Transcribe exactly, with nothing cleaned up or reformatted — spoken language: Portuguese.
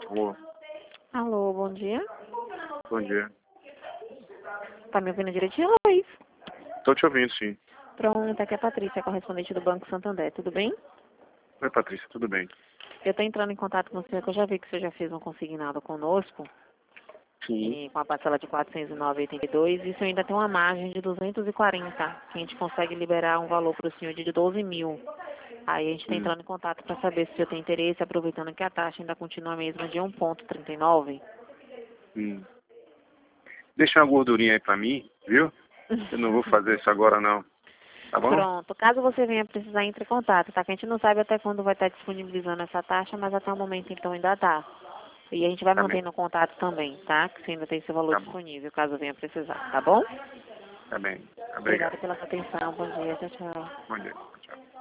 Alô, Alô, bom dia. bom dia. Tá me ouvindo direitinho, Luiz? Tô te ouvindo, sim. Pronto, aqui é a Patrícia, correspondente do Banco Santander, tudo bem? Oi, Patrícia, tudo bem? Eu tô entrando em contato com você, porque eu já vi que você já fez um consignado conosco, Sim. e com a parcela de quatrocentos e nove vírgula oitenta e dois, e isso ainda tem uma margem de duzentos e quarenta, que a gente consegue liberar um valor para o senhor de doze mil. Aí a gente está Hum. entrando em contato para saber se o senhor tem interesse, aproveitando que a taxa ainda continua a mesma de um vírgula trinta e nove. Hum. Deixa uma gordurinha aí pra mim, viu? Eu não vou fazer isso agora, não. Tá bom? Pronto, caso você venha precisar, entre em contato, tá? Que a gente não sabe até quando vai estar disponibilizando essa taxa, mas até o momento então ainda tá. E a gente vai Tá bem, mantendo contato também, tá? Que você ainda tem esse valor tá bom. disponível, caso venha precisar, tá bom? Tá bem. Obrigada Obrigado. pela sua atenção, bom dia, tchau, tchau. Bom dia. Tchau.